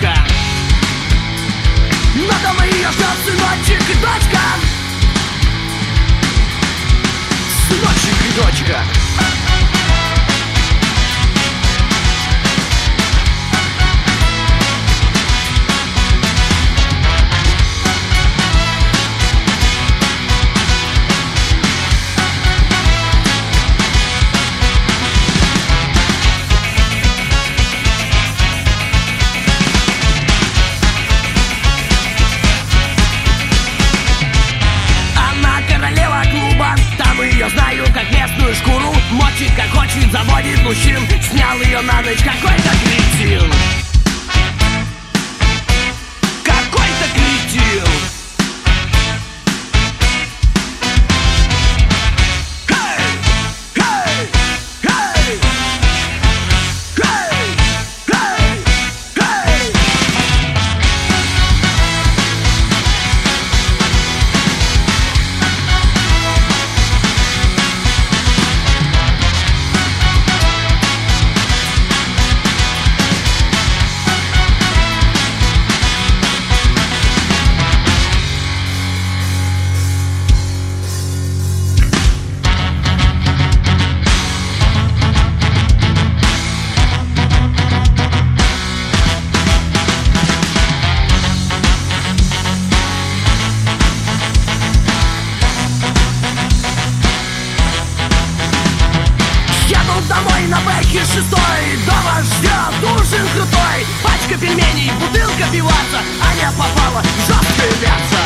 дочка. Но дома ее ждет сыночек и дочка. Сыночек и дочка. Я знаю, как местную шкуру мочит, как хочет, заводит мужчин. Снял ее на ночь какой-то кретин. Какой-то кретин. Хей! Хей! Хей! Хей! Хей! Хей! Домой на бэхе 6, дома ждет ужин крутой. Пачка пельменей, бутылка пиваса. Аня попала в жесткое мясо.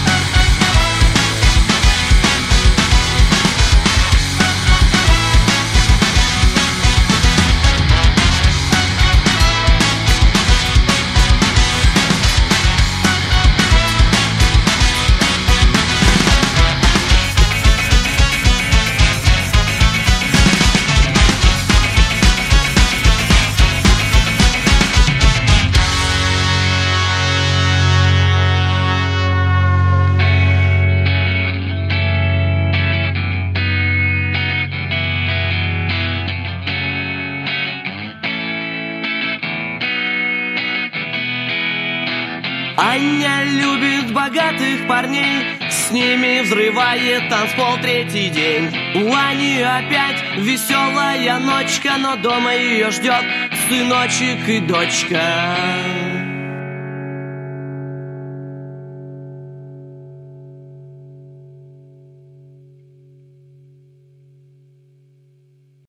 Аня любит богатых парней, с ними взрывает танцпол третий день. У Ани опять веселая ночка, но дома ее ждет сыночек и дочка.